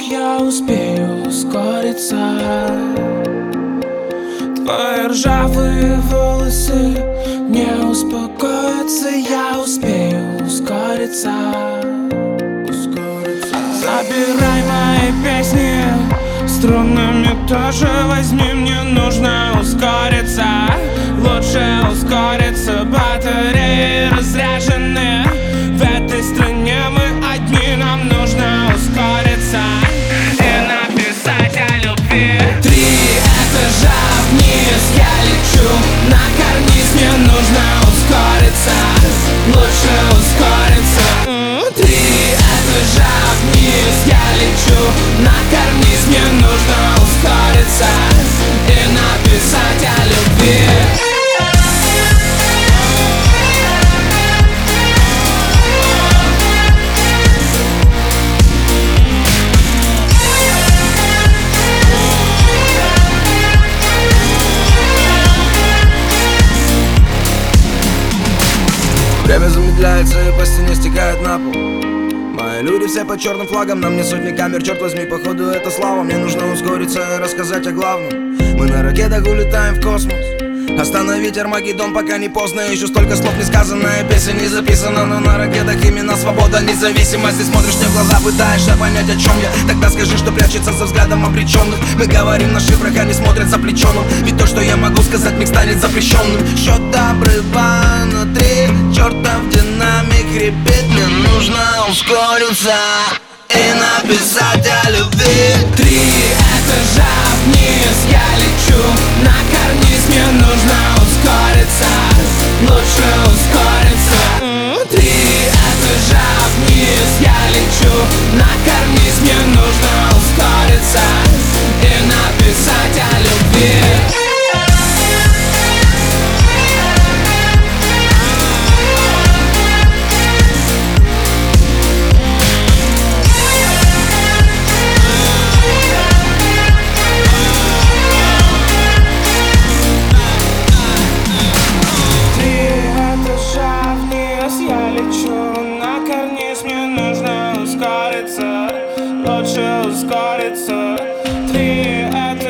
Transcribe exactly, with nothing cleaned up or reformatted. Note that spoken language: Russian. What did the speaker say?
я успею ускориться. Твои ржавые волосы не успокоятся, я успею ускориться. Забирай мои песни, струнами тоже возьми, мне нужно ускориться. Лучше ускориться, батареи разряжены. В этой стране мы одни, нам нужно ускориться и написать о любви. Три этажа вниз я лечу, на карниз, мне нужно ускориться. Лучше ускориться. Три этажа вниз я лечу, на карниз, мне нужно ускориться и написать о любви. Время замедляется и по стене стекает на пол. Мои люди все под черным флагом, на мне сотни камер, черт возьми, походу это слава. Мне нужно ускориться и рассказать о главном. Мы на ракетах улетаем в космос. Остановить Армагеддон, пока не поздно. Еще столько слов не сказано, и песен не записано. Но на ракетах именно свобода, независимость. Ты смотришь мне в глаза, пытаешься понять, о чем я. Тогда скажи, что прячется за взглядом обреченных. Мы говорим на шифрах, они смотрят за плечом. Ведь то, что я могу сказать, миг станет запрещенным. Счет обрываю внутри, чертов динамик хрипит. Мне нужно ускориться и написать о любви. Три этажа вниз я лечу, на карниз, мне нужно ускориться. Лучше ускориться. Три этажа вниз я лечу, на карниз, мне нужно ускориться и написать о любви. Лучше ускориться. Три этажа